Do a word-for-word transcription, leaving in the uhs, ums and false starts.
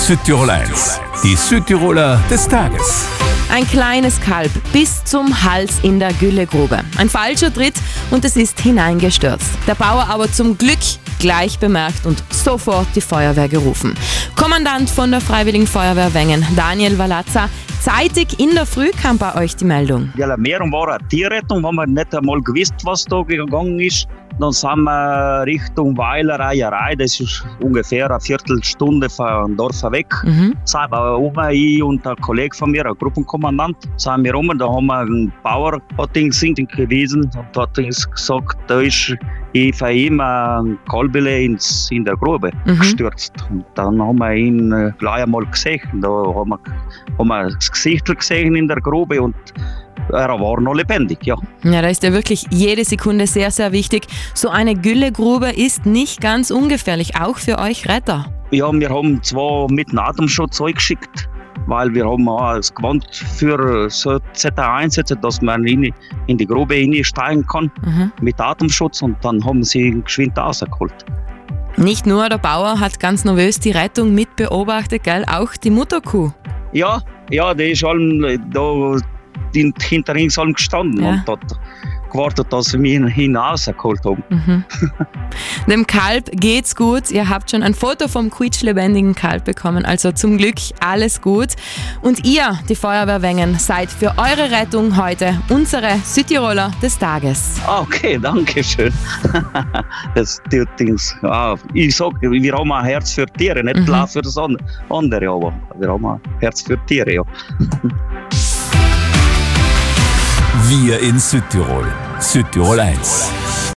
Südtirol eins, die Südtiroler des Tages. Ein kleines Kalb bis zum Hals in der Güllegrube. Ein falscher Tritt und es ist hineingestürzt. Der Bauer aber zum Glück gleich bemerkt und sofort die Feuerwehr gerufen. Kommandant von der Freiwilligen Feuerwehr Wengen, Daniel Walazza, zeitig in der Früh kam bei euch die Meldung. Die Alarmierung war eine Tierrettung, haben wir nicht einmal gewusst, was da gegangen ist. Dann sind wir Richtung Weiler Eierei, das ist ungefähr eine Viertelstunde vom Dorf weg. Mhm. Sind wir um, ich und ein Kollege von mir, ein Gruppenkommandant, sind wir rum, da haben wir einen Bauer hat ihn gewesen und hat uns gesagt, da ist von ihm ein Kalbele ins, in der Grube Mhm. gestürzt. Und dann haben wir ihn äh, gleich einmal gesehen. Da haben wir, haben wir das Gesicht gesehen in der Grube und er war noch lebendig, ja. Ja, da ist ja wirklich jede Sekunde sehr, sehr wichtig. So eine Güllegrube ist nicht ganz ungefährlich, auch für euch Retter. Ja, wir haben zwar mit dem Atemschutz geschickt, weil wir haben auch als Gewand für so Z einsetzen, dass man in, in die Grube hineinsteigen kann Mhm. mit Atemschutz und dann haben sie ihn geschwind rausgeholt. Nicht nur der Bauer hat ganz nervös die Rettung mit beobachtet, gell? Auch die Mutterkuh. Ja, ja, die ist allem da hinter uns allem gestanden Ja. und hat gewartet, dass sie mich hinausgeholt haben. Mhm. Dem Kalb geht's gut. Ihr habt schon ein Foto vom quietschlebendigen Kalb bekommen. Also zum Glück alles gut. Und ihr, die Feuerwehr Wengen, seid für eure Rettung heute unsere Südtiroler des Tages. Okay, danke schön. Das tut uns. Ja, ich sag, wir haben ein Herz für Tiere, nicht Mhm. klar für das andere, aber wir haben ein Herz für Tiere, ja. Wir in Südtirol. Südtirol eins.